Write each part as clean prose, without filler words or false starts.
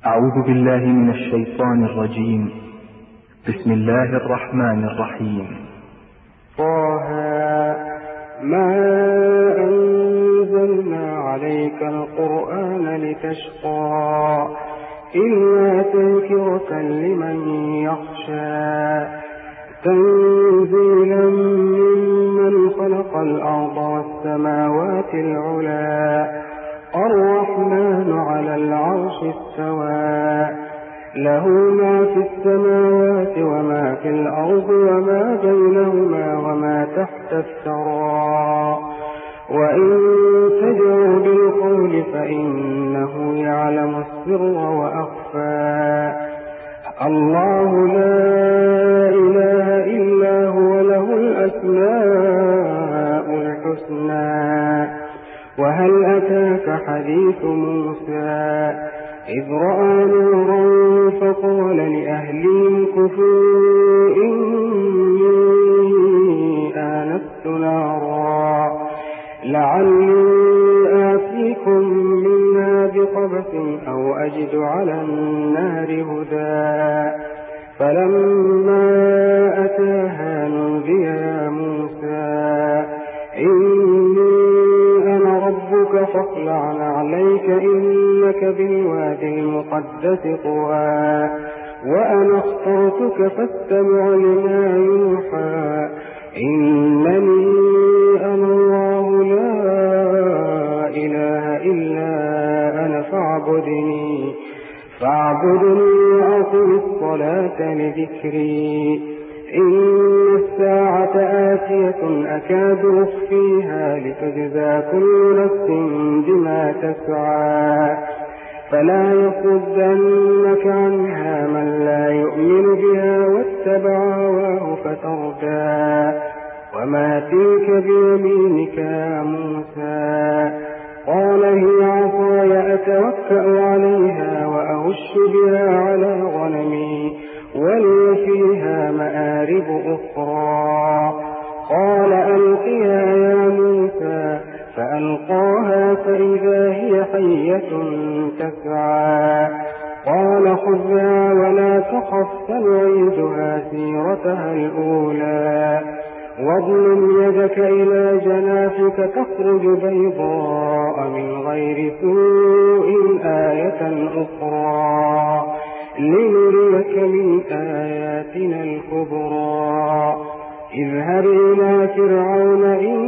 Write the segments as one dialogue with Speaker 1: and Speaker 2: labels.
Speaker 1: أعوذ بالله من الشيطان الرجيم. بسم الله الرحمن الرحيم.
Speaker 2: طه ما أنزلنا عليك القرآن لتشقى إلا تذكرة لمن يخشى تنزيلا ممن خلق الأرض والسماوات العلى الرحمن على العرش استوى له ما في السماوات وما في الأرض وما بينهما وما تحت الثرى وإن تجهر بالقول فإنه يعلم السر وأخفى الله لا إله إلا هو له الأسماء الحسنى وهل أتاك حديث موسى إذ رأى نورا فقال لأهلهم كثوا إني آنست نارا لعلي آتيكم منها بقبس أو أجد على النار هدى فلما أتاها نودي يا موسى إني أنا ربك فاخلع عليك إنك بالوادي المقدس طوى وأنا اخترتك فاستمع لما يوحى إنني أنا الله لا إله إلا أنا فاعبدني وأقم الصلاة لذكري إن الساعة آتية أكاد أخفيها لتجزى كل نفس بما تسعى فلا يصدنك عنها من لا يؤمن بها واتبع هواه فتردى وما تلك بيمينك يا موسى قال هي عصاي أتوكأ عليها وأهش بها على غنمي ولي فيها مآرب أخرى قال ألقيها يا موسى فألقاها فإذا هي حية تسعى قال خذها ولا تخف سنعيدها سيرتها الأولى واضمم يدك إلى جناحك تخرج بيضاء من غير سوء آية أخرى لنريك من آياتنا الكبرى اذهب إلى فرعون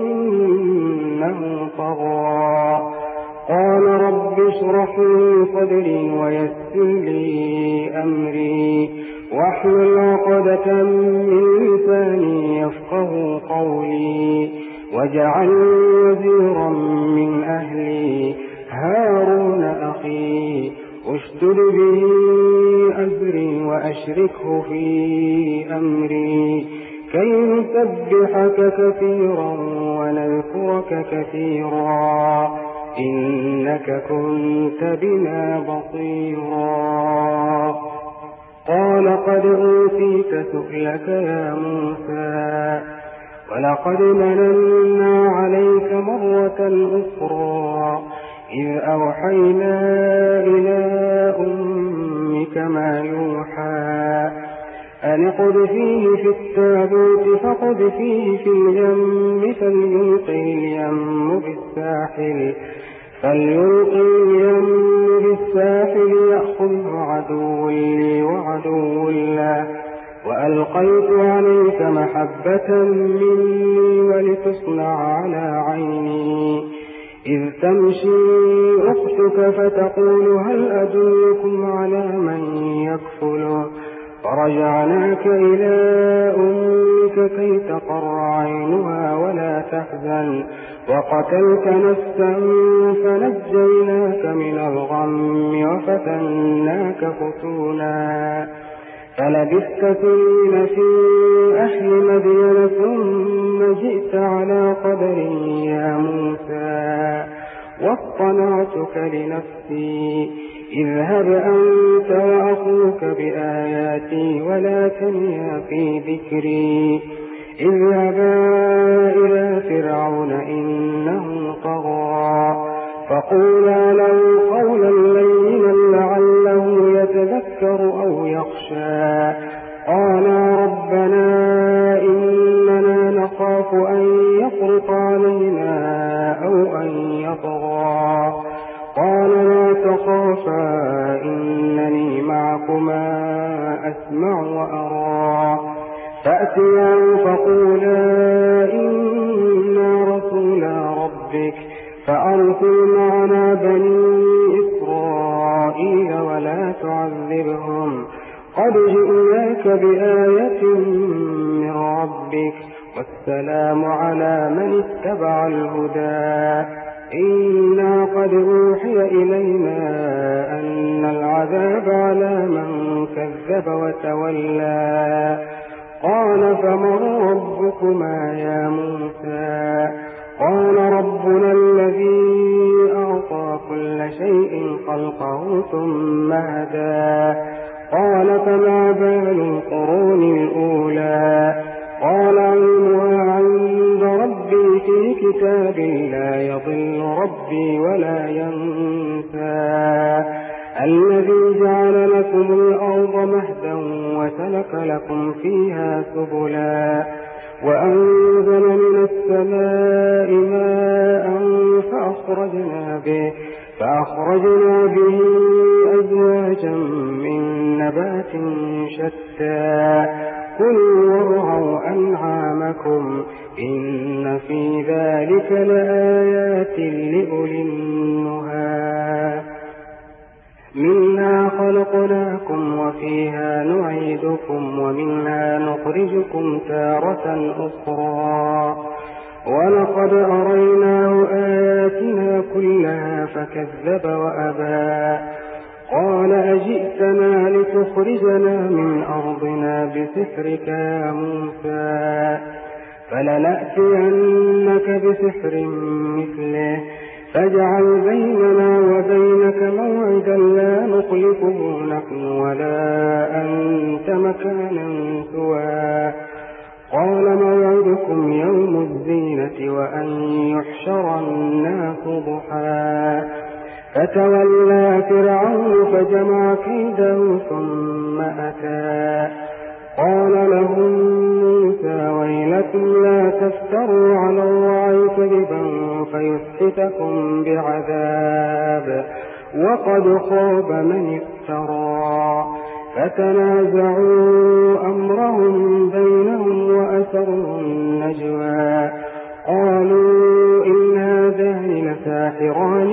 Speaker 2: إنه طغى قال رب اشرح لي صدري ويسر لي أمري واحلل عقدة من لساني يفقه قولي واجعل وزيرا من أهلي هارون أخي اشدد به أزري وأشركه في أمري كي نسبحك كثيرا ونذكرك كثيرا إنك كنت بنا بصيرا قال قد أوتيت سؤلك يا موسى ولقد مننا عليك مرة أخرى إذ أوحينا إلى أمك ما يوحى أن اقذفيه في التابوت فاقذفيه في اليم فليلقي اليم بالساحل يأخذه عدو لي وعدو له وألقيت عليك محبة مني ولتصنع على عيني إذ تمشي أختك فتقول هل أدلكم على من يكفله فرجعناك إلى أمك كي تقر عينها ولا تحزن وقتلت نفسا فنجيناك من الغم وفتناك فتونا فلبثت سنين في أهل مدين ثم جئت على قدر يا موسى واصطنعتك لنفسي اذهب أنت وأخوك بآياتي ولا تنيا في ذكري اذهبا إلى فرعون إنه طغى فقولا له قولا لينا لعله يخشى قالا ربنا إننا نخاف أن يفرط علينا أو أن يطغى قال لا تخافا إنني معكما أسمع وأرى فأتياه فقولا إنا رسولا ربك فأرسل معنا بني إسرائيل ولا تعذبهم قد جئناك بآية من ربك والسلام على من اتبع الهدى إنا قد أوحي إلينا أن العذاب على من كذب وتولى قال فمن ربكما يا موسى قال ربنا الذي أعطى كل شيء خلقه ثم هدى قال فما بال القرون الأولى قال علمها عند ربي في كتاب لا يضل ربي ولا ينسى الذي جعل لكم الأرض مهدا وسلك لكم فيها سبلا وأنزل من السماء ماء فأخرجنا به أزواجا من نبات شتى كلوا وارعوا أنعامكم إن في ذلك لآيات لأولي النهى منها خلقناكم وفيها نعيدكم ومنها نخرجكم تارة أخرى ولقد أريناه آياتنا كلها فكذب وأبى قال أجئتنا لتخرجنا من أرضنا بسحرك يا موسى فلنأتينك بسحر مثله فاجعل بيننا وبينك موعدا لا نخلفه نحن ولا أنت مكانا سوى قال موعدكم يوم الزينة وأن يحشر الناس ضحى فتولى فرعون فجمع كيده ثم أتى قال لهم موسى ويلكم لا تفتروا على الله كذبا فيسحتكم بعذاب وقد خاب من افترى فتنازعوا أمرهم بينهم وأسروا النجوى قالوا إن هذان لساحران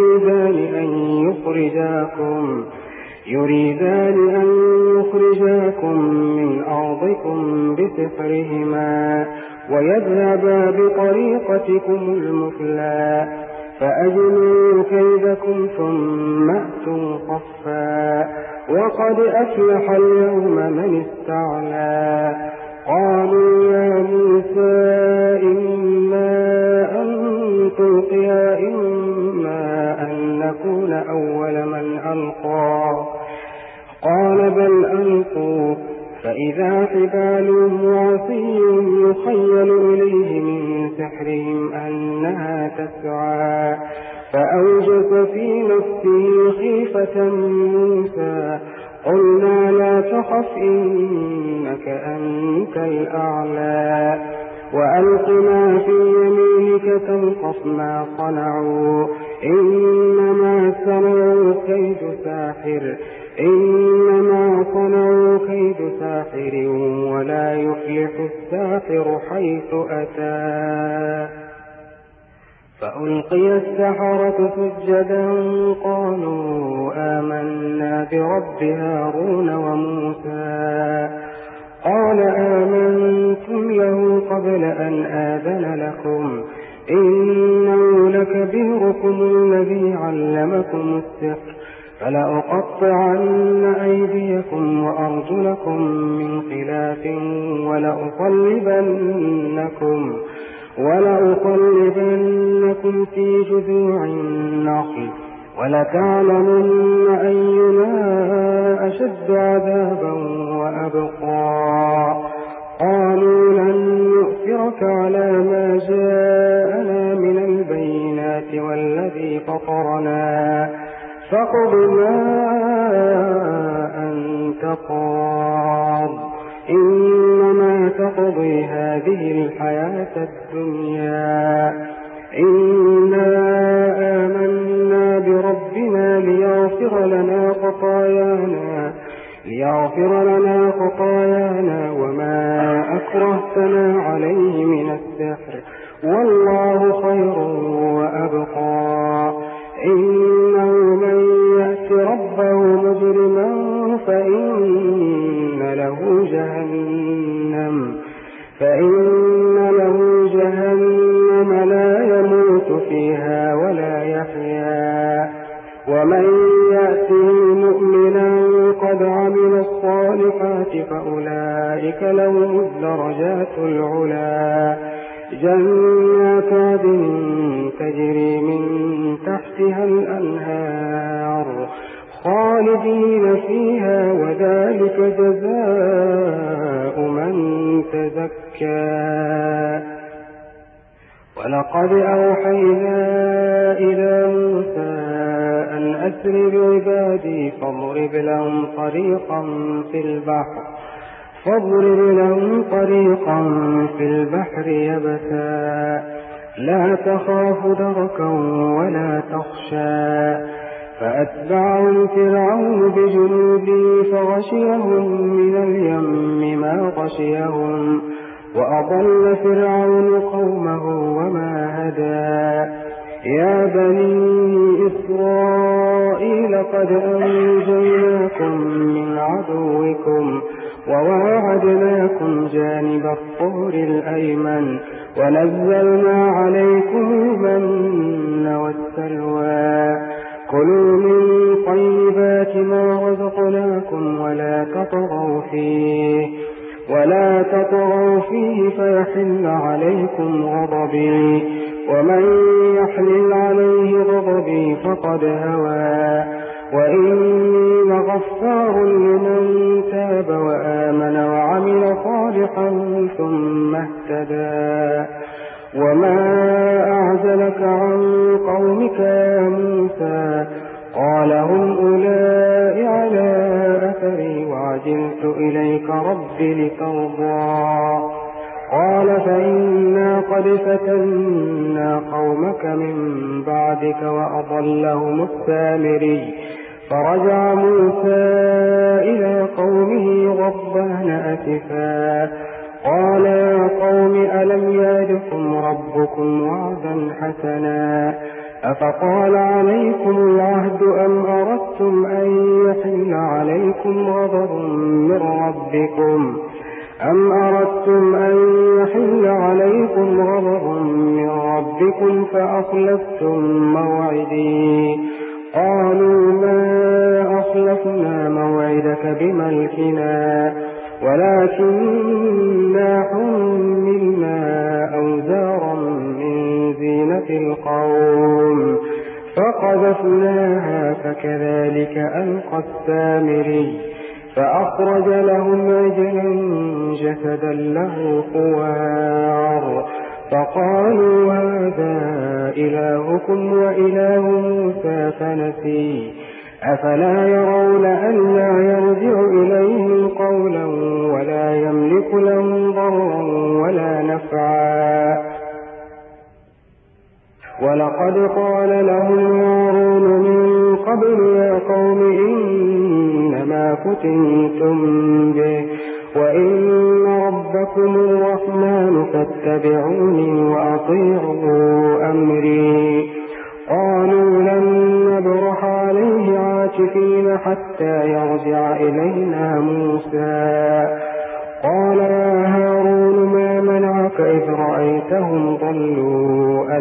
Speaker 2: يريدان أن يخرجاكم من أرضكم بسحرهما ويذهبا بطريقتكم المثلى فأجمعوا كيدكم ثم أتوا صفا وقد أفلح اليوم من استعلى قالوا يا موسى إما أن تلقي إما أن نكون أول من ألقى قال بل ألقوا فإذا حبالهم وعصيهم يخيل إليه من سحرهم أنها تسعى فأوجس في نفسه خيفة موسى قلنا لا تخف إنك أنت الأعلى وألق ما في يمينك تلقف ما صنعوا إنما صنعوا كيد ساحر ولا يفلح الساحر حيث أتى فألقي السحرة سجدا قالوا آمنا برب هارون وموسى قال آمنتم له قبل أن آذن لكم إنه لكبيركم الذي علمكم السحر فلأقطعن أيديكم وأرجلكم من خلاف ولأصلبنكم في جذوع النخل ولتعلمن أينا أشد عذابا وأبقى قالوا لن نؤثرك على ما جاءنا من البينات والذي فطرنا فاقض ما أنت قاض الحياة الدنيا إنا آمنا بربنا ليغفر لنا خطايانا وما أكرهتنا عليه من السحر والله خير وأبقى إنه من يأت ربه مجرما فإن له جهنم لا يموت فيها ولا يحيا ومن يأته مؤمنا قد عمل الصالحات فأولئك لهم الدرجات العلا جنات عدن تجري من تحتها الأنهار خالدين فيها وذلك جزاء من تزكى ولقد أوحينا إلى موسى أن أسر بعبادي فاضرب لهم طريقا في البحر يبسا لا تخاف دركا ولا تخشى فأتبعهم فرعون بجنوده فغشيهم من اليم ما غشيهم وأضل فرعون قومه وما هدى يا بني إسرائيل قد أنجيناكم من عدوكم وواعدناكم جانب الطور الأيمن ونزلنا عليكم المن والسلوى كلوا من طيبات ما رزقناكم ولا تطغوا فيه فيحل عليكم غضبي ومن يحلل عليه غضبي فقد هوى وإني لغفار لمن تاب وآمن وعمل صالحا ثم اهتدى وما أعزلك عن قومك يا موسى قال هم أولئك على أثري وعجلت إليك رب لترضى قال فإنا قد فتنا قومك من بعدك وأضلهم السامري فرجع موسى إلى قومه غضبان أسفا قال يا قوم ألم يعدكم ربكم وعدا حسنا أفطال عليكم العهد أم أردتم أن يحل عليكم غضب من ربكم فأخلفتم موعدي قالوا ما أخلفنا موعدك بملكنا ولكننا حملنا أوزارا من زينة القوم فقذفناها فكذلك ألقى السامري فأخرج لهم عجلا جسدا له خوار فقالوا هذا إلهكم وإله موسى فنسي أفلا يرون ألا يرجع إليهم قولا ولا يملك لهم ضرا ولا نفعا ولقد قال لهم هارون من قبل يا قوم إنما فتنتم به وإن ربكم الرحمن فاتبعوني وأطيعوا أمري قالوا لن نبرح عليه عاكفين حتى يرجع إلينا موسى قال يا هارون ما منعك إذ رأيتهم ضلوا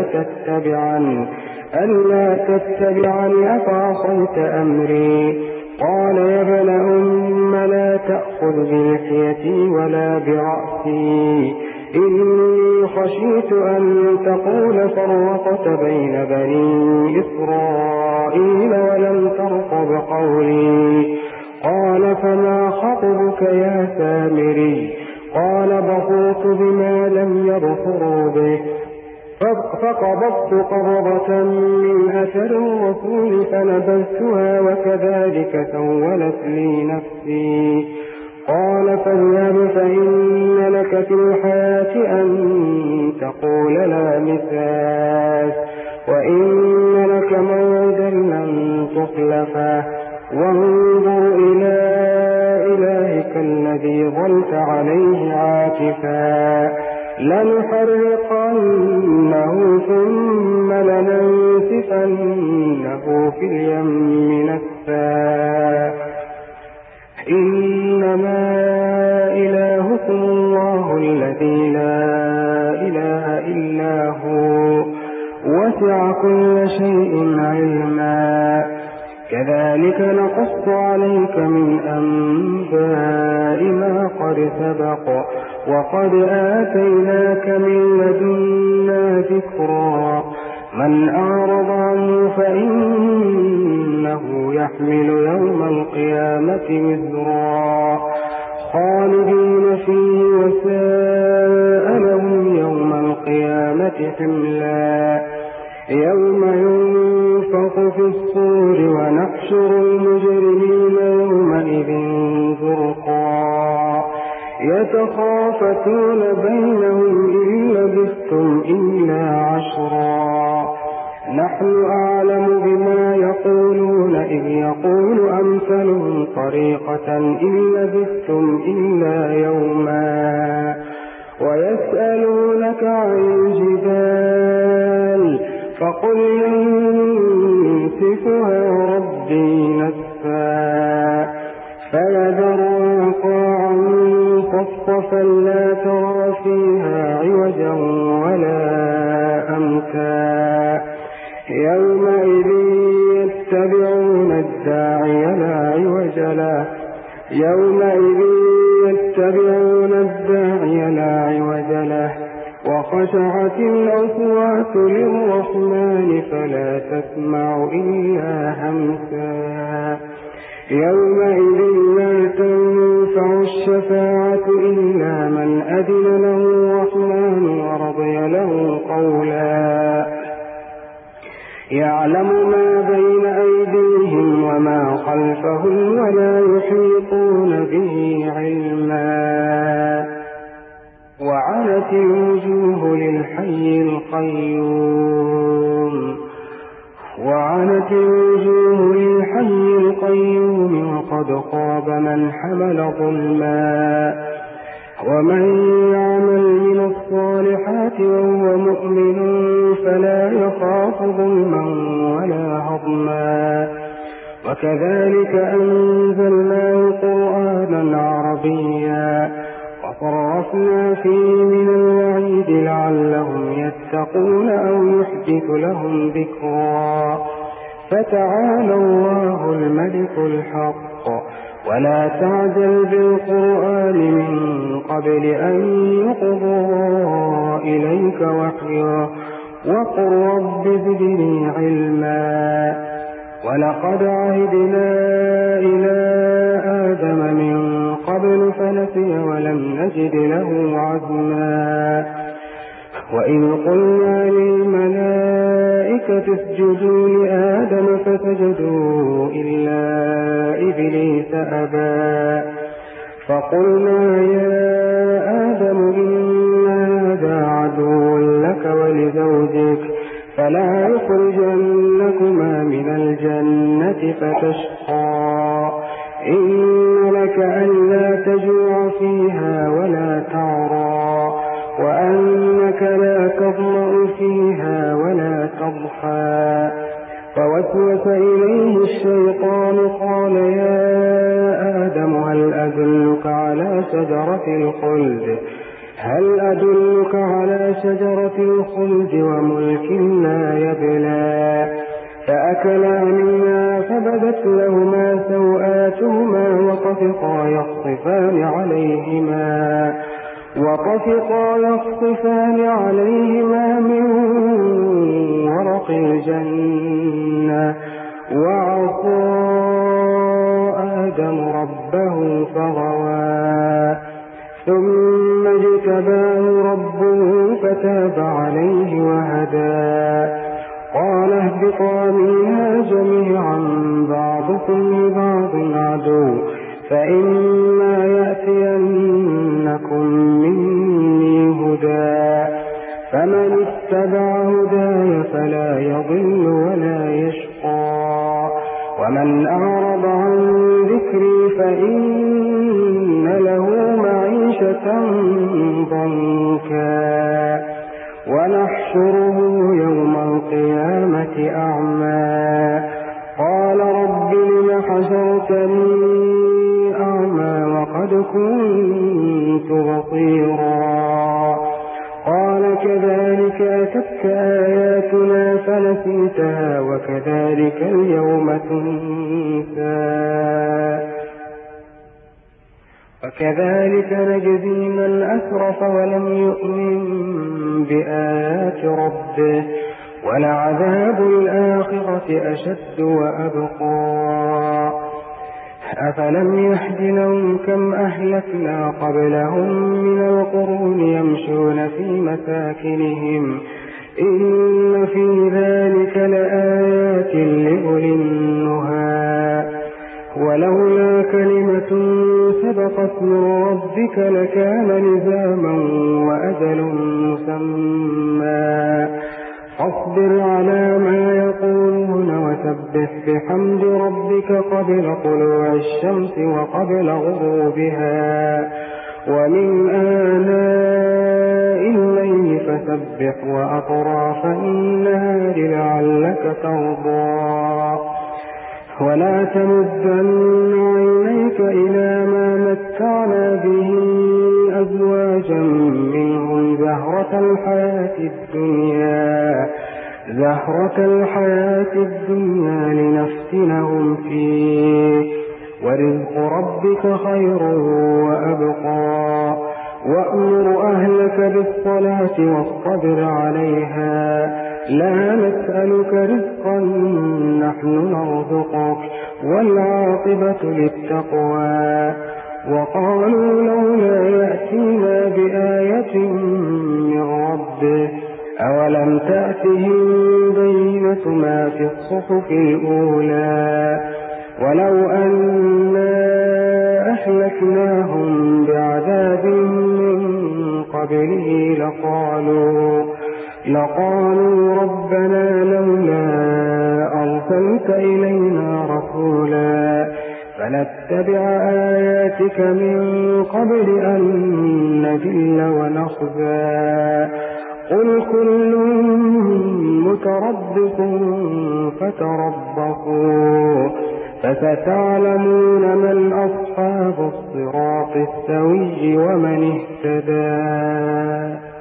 Speaker 2: ألا تتبعني أفعصيت أمري قال يا ابن أم لا تأخذ بلحيتي ولا برأسي إني خشيت أن تقول فرقت بين بني إسرائيل ولم ترقب قولي قال فما خطبك يا سامري قال بصرت بما لم يبصروا به فقبضت قبضة من أثر الرسول فنبذتها وكذلك سولت لي نفسي قال فاذهب فإن لك في الحياة أن تقول لا مساس وإن لك موعدا لن تخلفه وانظر إلى إلهك الذي ظلت عليه عاكفا لنحرقنه ثم لننسفنه في اليم نسفا إنما إلهكم الله الذي لا إله إلا هو وسع كل شيء علما كذلك نقص عليك من أنباء ما قد سبق وقد آتيناك من لدنا ذكرا من أعرض عنه فإنه يحمل يوم القيامة وزرا خالدين فيه وساء لهم يوم القيامة حملا يوم ينفخ في الصور ونحشر المجرمين يومئذ زرقا يتخافتون بينهم إن لبثتم إلا عشرا نحن أعلم بما يقولون إذ يقول أمثلهم طريقة إن لبثتم إلا يوما ويسألونك عن الجبال فقل ينسفها ربي نسفا فيذرها قاعا صفصفا لا ترى فيها عوجا ولا أمتا يومئذ يتبعون الداعي لا عوج له وخشعت الأصوات للرحمن فلا تسمع إلا همسا يومئذ لا تنفع الشفاعة إلا من أذن له الرحمن ورضي له قولا يعلم ما بين أيديهم وما خلفهم ولا يحيطون به علما وعنت الوجوه للحي القيوم وقد خاب من حمل ظلما ومن يعمل من الصالحات وهو مؤمن فلا يخاف ظلما ولا هضما وكذلك أنزلناه قرآنا عربيا وصرفنا فيه من الوعيد لعلهم يتقون أو يحدث لهم ذكرا فتعالى الله الملك الحق ولا تعجل بالقرآن من قبل أن يقضى إليك وحيا وقل رب زدني علما ولقد عهدنا إلى آدم من قبل فنسي ولم نجد له عزما وإذ قلنا للملائكة اسجدوا لآدم فسجدوا إلا إبليس أبى فقلنا يا آدم إن هذا عدو لك ولزوجك فلا يخرجنكما من الجنة فتشقى إن لك ألا تجوع فيها ولا تعرى وأنك لا تظمأ فيها ولا تضحى فوسوس إليه الشيطان قال يا آدم هل أدلك على شجرة الخلد وملك لا يبلى فأكلا منها فبدت لهما سوآتهما وطفقا يخصفان عليهما من ورق الجنة وعصى آدم ربه فغوى ثم اجتباه ربه فتاب عليه وهدى قال اهبطا منها جميعا بعضكم لبعض عدو فإما يأتينكم مني هدى فمن اتبع هداي فلا يضل ولا يشقى ومن أعرض عن ذكري فإن له معيشة ضنكا ونحشره يوم القيامة أعمى قال رب لم حشرتني أعمى وقد كنت بصيرا قال كذلك أتتك آياتنا فنسيتها وكذلك اليوم تنسى وكذلك نجزي من أسرف ولم يؤمن بآيات ربه ولعذاب الآخرة أشد وأبقى أفلم يهد لهم كم أهلكنا قبلهم من القرون يمشون في مساكنهم إن في ذلك لآيات لأولي النهى ولولا كلمة سبقت من ربك لكان لزاما وأجل مسمى فاصبر على ما يقولون وسبح بحمد ربك قبل طلوع الشمس وقبل غروبها ومن آناء الليل فسبح وأطراف النهار لعلك ترضى ولا تمدن عينيك إلى ما متعنا به أزواجا منهم زهرة الحياة الدنيا لنفتنهم فيه ورزق ربك خير وأبقى وأمر أهلك بالصلاة واصطبر عليها لا نسألك رزقا نحن نرزقك والعاقبة للتقوى وقالوا لولا يأتينا بآية من ربه أولم تأتهم بينة ما في الصحف الأولى ولو أنا أهلكناهم بعذاب من قبله لقالوا ربنا لولا أرسلت إلينا رسولا فنتبع آياتك من قبل أن نذل ونخزى قل كل متربص فتربصوا فستعلمون من أصحاب الصراط السوي ومن اهتدى